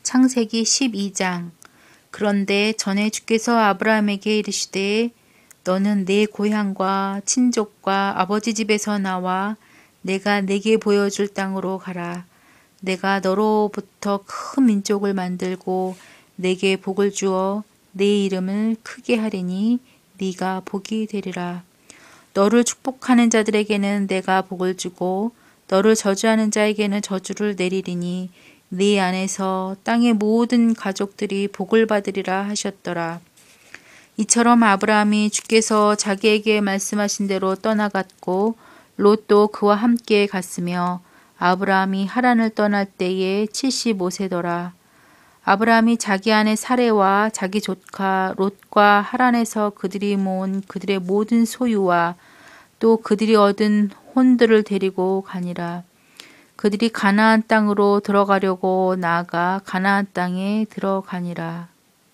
창세기 12장. 그런데 전에 주께서 아브라함에게 이르시되 너는 내 고향과 친족과 아버지 집에서 나와 내가 내게 보여줄 땅으로 가라. 내가 너로부터 큰 민족을 만들고 내게 복을 주어 내 이름을 크게 하리니 네가 복이 되리라. 너를 축복하는 자들에게는 내가 복을 주고 너를 저주하는 자에게는 저주를 내리리니 네 안에서 땅의 모든 가족들이 복을 받으리라 하셨더라. 이처럼 아브라함이 주께서 자기에게 말씀하신 대로 떠나갔고 롯도 그와 함께 갔으며 아브라함이 하란을 떠날 때에 75세더라. 아브라함이 자기 아내 사레와 자기 조카 롯과 하란에서 그들이 모은 그들의 모든 소유와 또 그들이 얻은 혼들을 데리고 가니라. 그들이 가나안 땅으로 들어가려고 나아가 가나안 땅에 들어가니라.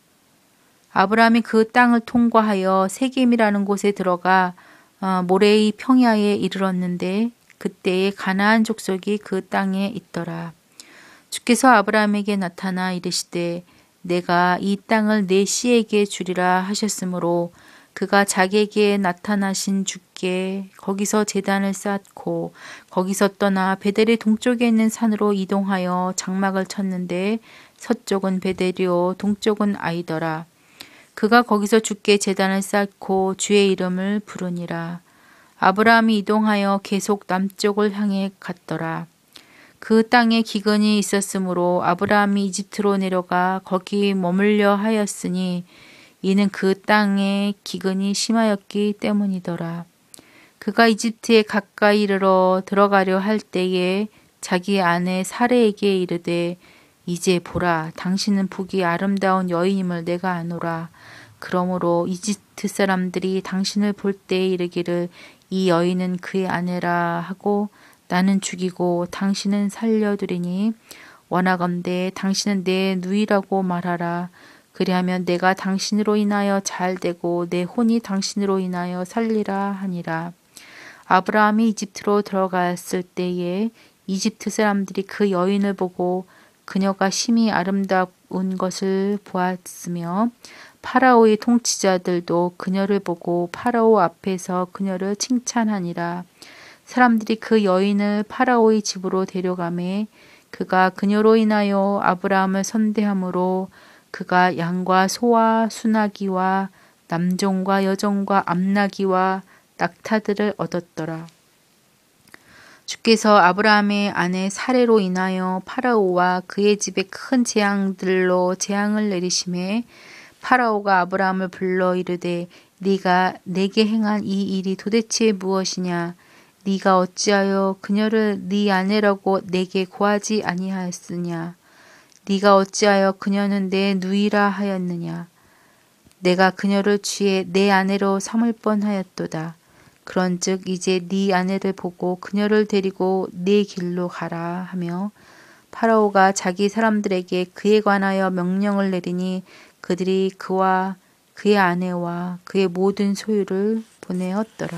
아브라함이 그 땅을 통과하여 세겜이라는 곳에 들어가 모레의 평야에 이르렀는데 그때에 가나안 족속이 그 땅에 있더라. 주께서 아브라함에게 나타나 이르시되 내가 이 땅을 내 씨에게 주리라 하셨으므로 그가 자기에게 나타나신 주께 거기서 제단을 쌓고 거기서 떠나 베델의 동쪽에 있는 산으로 이동하여 장막을 쳤는데 서쪽은 베델이요 동쪽은 아이더라. 그가 거기서 주께 제단을 쌓고 주의 이름을 부르니라. 아브라함이 이동하여 계속 남쪽을 향해 갔더라. 그 땅에 기근이 있었으므로 아브라함이 이집트로 내려가 거기 머물려 하였으니 이는 그 땅에 기근이 심하였기 때문이더라. 그가 이집트에 가까이 이르러 들어가려 할 때에 자기 아내 사레에게 이르되 이제 보라 당신은 보기 아름다운 여인임을 내가 아노라. 그러므로 이집트 사람들이 당신을 볼 때에 이르기를 이 여인은 그의 아내라 하고 나는 죽이고 당신은 살려두리니 원하건대 당신은 내 누이라고 말하라. 그리하면 내가 당신으로 인하여 잘되고 내 혼이 당신으로 인하여 살리라 하니라. 아브라함이 이집트로 들어갔을 때에 이집트 사람들이 그 여인을 보고 그녀가 심히 아름다운 것을 보았으며 파라오의 통치자들도 그녀를 보고 파라오 앞에서 그녀를 칭찬하니라. 사람들이 그 여인을 파라오의 집으로 데려가매 그가 그녀로 인하여 아브라함을 선대하므로 그가 양과 소와 수나기와 남종과 여종과 암나기와 낙타들을 얻었더라. 주께서 아브라함의 아내 사레로 인하여 파라오와 그의 집에 큰 재앙들로 재앙을 내리심에 파라오가 아브라함을 불러 이르되 네가 내게 행한 이 일이 도대체 무엇이냐? 네가 어찌하여 그녀를 네 아내라고 내게 고하지 아니하였으냐? 네가 어찌하여 그녀는 내 누이라 하였느냐? 내가 그녀를 취해 내 아내로 삼을 뻔하였도다. 그런즉 이제 네 아내를 보고 그녀를 데리고 네 길로 가라 하며 파라오가 자기 사람들에게 그에 관하여 명령을 내리니 그들이 그와 그의 아내와 그의 모든 소유를 보내었더라.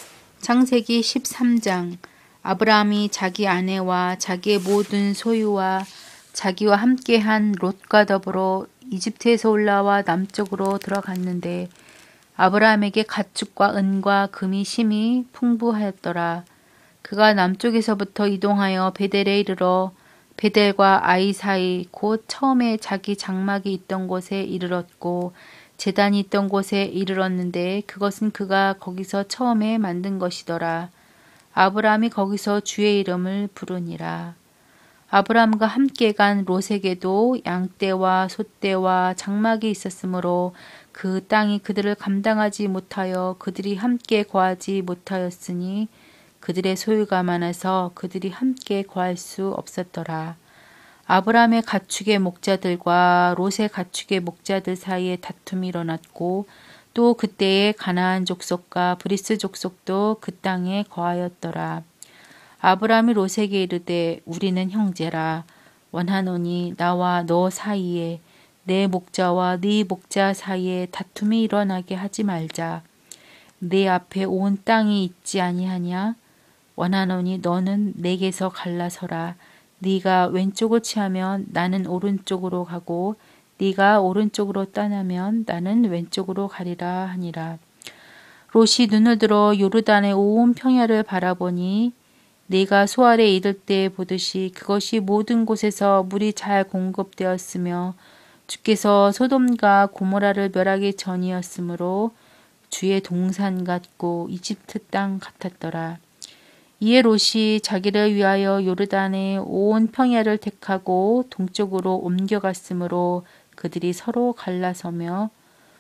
창세기 13장. 아브라함이 자기 아내와 자기의 모든 소유와 자기와 함께한 롯과 더불어 이집트에서 올라와 남쪽으로 들어갔는데 아브라함에게 가축과 은과 금이 심히 풍부하였더라. 그가 남쪽에서부터 이동하여 베델에 이르러 베델과 아이 사이 곧 처음에 자기 장막이 있던 곳에 이르렀고 제단이 있던 곳에 이르렀는데 그것은 그가 거기서 처음에 만든 것이더라. 아브라함이 거기서 주의 이름을 부르니라. 아브라함과 함께 간 롯에게도 양떼와 소떼와 장막이 있었으므로 그 땅이 그들을 감당하지 못하여 그들이 함께 거하지 못하였으니 그들의 소유가 많아서 그들이 함께 거할 수 없었더라. 아브라함의 가축의 목자들과 롯의 가축의 목자들 사이에 다툼이 일어났고 또 그때에 가나안 족속과 브리스 족속도 그 땅에 거하였더라. 아브라함이 롯에게 이르되 우리는 형제라. 원하노니 나와 너 사이에 내 목자와 네 목자 사이에 다툼이 일어나게 하지 말자. 내 앞에 온 땅이 있지 아니하냐? 원하노니 너는 내게서 갈라서라. 네가 왼쪽을 취하면 나는 오른쪽으로 가고 네가 오른쪽으로 떠나면 나는 왼쪽으로 가리라 하니라. 롯이 눈을 들어 요르단의 온 평야를 바라보니 네가 소알에 이를 때 보듯이 그것이 모든 곳에서 물이 잘 공급되었으며 주께서 소돔과 고모라를 멸하기 전이었으므로 주의 동산 같고 이집트 땅 같았더라. 이에 롯이 자기를 위하여 요르단의 온 평야를 택하고 동쪽으로 옮겨갔으므로 그들이 서로 갈라서며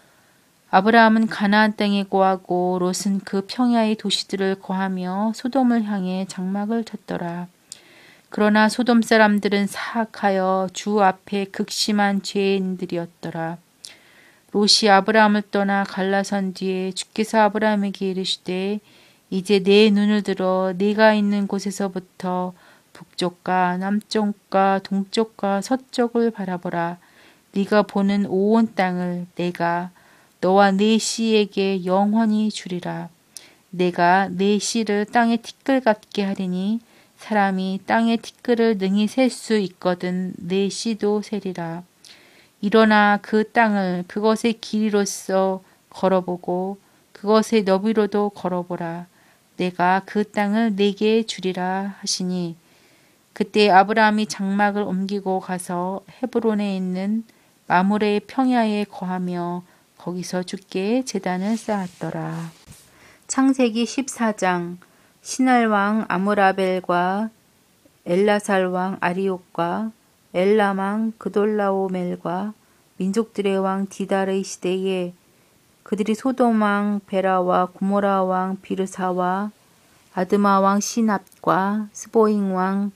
아브라함은 가나안 땅에 거하고 롯은 그 평야의 도시들을 거하며 소돔을 향해 장막을 쳤더라. 그러나 소돔 사람들은 사악하여 주 앞에 극심한 죄인들이었더라. 롯이 아브라함을 떠나 갈라선 뒤에 주께서 아브라함에게 이르시되 이제 내 눈을 들어 네가 있는 곳에서부터 북쪽과 남쪽과 동쪽과 서쪽을 바라보라. 네가 보는 온 땅을 내가 너와 네 씨에게 영원히 주리라. 내가 네 씨를 땅의 티끌 같게 하리니 사람이 땅의 티끌을 능히 셀 수 있거든 네 씨도 세리라. 일어나 그 땅을 그것의 길이로서 걸어보고 그것의 너비로도 걸어보라. 내가 그 땅을 네게 주리라 하시니 그때 아브라함이 장막을 옮기고 가서 헤브론에 있는 마므레의 평야에 거하며 거기서 주께 제단을 쌓았더라. 창세기 14장. 신할 왕 아므라벨과 엘라살 왕 아리옥과 엘람 왕 그돌라오멜과 민족들의 왕 디달의 시대에 그들이 소돔 왕 베라와 고모라 왕 비르사와 아드마 왕 시납과 스보잉 왕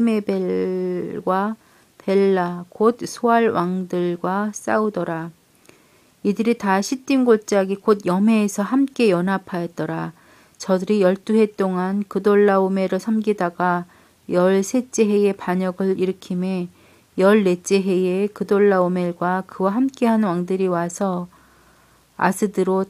세메벨과 벨라 곧 소알 왕들과 싸우더라. 이들이 다 시딤 골짜기 곧 염해에서 함께 연합하였더라. 저들이 12해 동안 그돌라오멜을 섬기다가 13째 해에 반역을 일으키매 14째 해에 그돌라오멜과 그와 함께한 왕들이 와서 아스드롯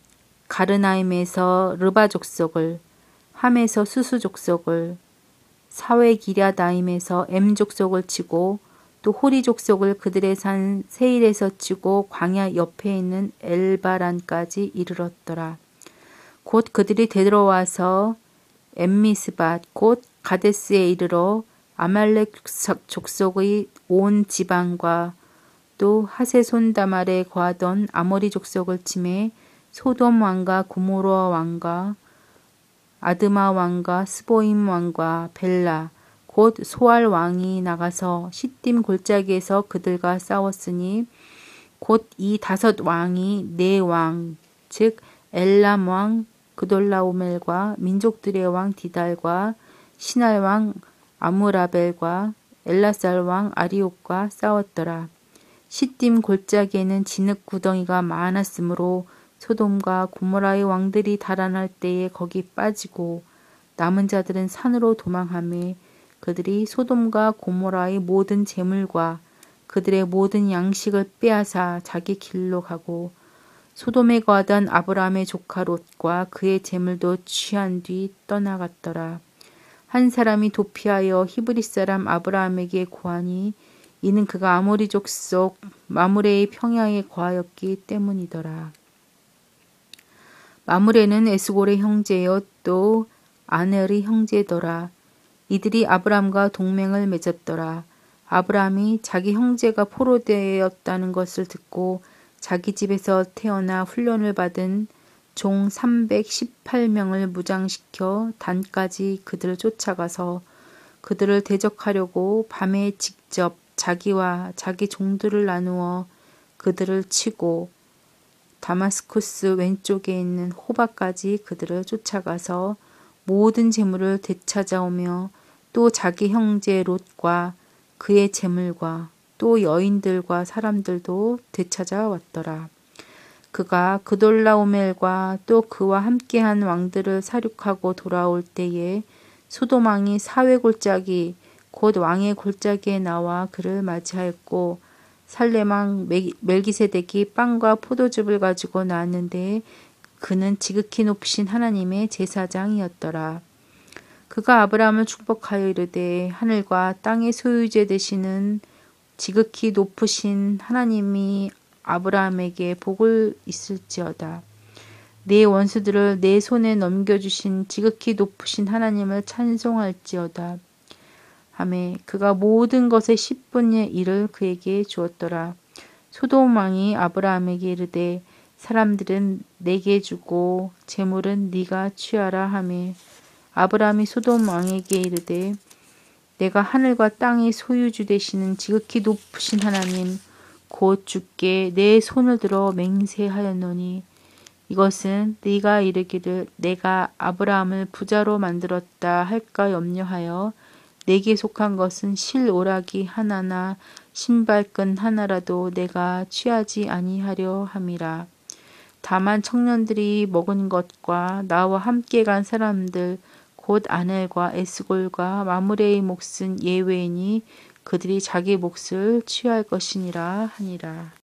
가르나임에서 르바 족속을, 함에서 수수 족속을, 사웨 기랴다임에서 엠 족속을 치고 또 호리 족속을 그들의 산 세일에서 치고 광야 옆에 있는 엘바란까지 이르렀더라. 곧 그들이 되돌아와서 엠미스밭 곧 가데스에 이르러 아말렉 족속의 온 지방과 또 하세손다말에 거하던 아모리 족속을 치매 소돔 왕과 고모라 왕과 아드마 왕과 스보임 왕과 벨라 곧 소알 왕이 나가서 시딤 골짜기에서 그들과 싸웠으니 곧 이 5 왕이 네 왕 즉 엘람 왕 그돌라오멜과 민족들의 왕 디달과 신할 왕 아므라벨과 엘라살 왕 아리옥과 싸웠더라. 시딤 골짜기에는 진흙 구덩이가 많았으므로 소돔과 고모라의 왕들이 달아날 때에 거기 빠지고 남은 자들은 산으로 도망하며 그들이 소돔과 고모라의 모든 재물과 그들의 모든 양식을 빼앗아 자기 길로 가고 소돔에 거하던 아브라함의 조카 롯과 그의 재물도 취한 뒤 떠나갔더라. 한 사람이 도피하여 히브리 사람 아브라함에게 고하니 이는 그가 아모리 족속 마므레의 평야에 거하였기 때문이더라. 마므레는 에스골의 형제요 또 아넬의 형제더라. 이들이 아브람과 동맹을 맺었더라. 아브람이 자기 형제가 포로되었다는 것을 듣고 자기 집에서 태어나 훈련을 받은 종 318명을 무장시켜 단까지 그들을 쫓아가서 그들을 대적하려고 밤에 직접 자기와 자기 종들을 나누어 그들을 치고 다마스쿠스 왼쪽에 있는 호바까지 그들을 쫓아가서 모든 재물을 되찾아오며 또 자기 형제 롯과 그의 재물과 또 여인들과 사람들도 되찾아왔더라. 그가 그돌라오멜과 또 그와 함께한 왕들을 사륙하고 돌아올 때에 소돔 왕이 사회 골짜기 곧 왕의 골짜기에 나와 그를 맞이하였고 살렘 왕 멜기세덱이 빵과 포도즙을 가지고 나왔는데 그는 지극히 높으신 하나님의 제사장이었더라. 그가 아브라함을 축복하여 이르되 하늘과 땅의 소유자 되시는 지극히 높으신 하나님이 아브라함에게 복을 있을지어다. 내 원수들을 내 손에 넘겨주신 지극히 높으신 하나님을 찬송할지어다. 하매 그가 모든 것의 10분의 1을 그에게 주었더라. 소돔 왕이 아브라함에게 이르되 사람들은 내게 주고 재물은 네가 취하라 하매 아브라함이 소돔 왕에게 이르되 내가 하늘과 땅의 소유주 되시는 지극히 높으신 하나님 곧 주께 내 손을 들어 맹세하였노니 이것은 네가 이르기를 내가 아브라함을 부자로 만들었다 할까 염려하여 내게 속한 것은 실 오라기 하나나 신발끈 하나라도 내가 취하지 아니하려 함이라. 다만 청년들이 먹은 것과 나와 함께 간 사람들 곧 아넬과 에스골과 마므레의 몫은 예외이니 그들이 자기 몫을 취할 것이니라 하니라.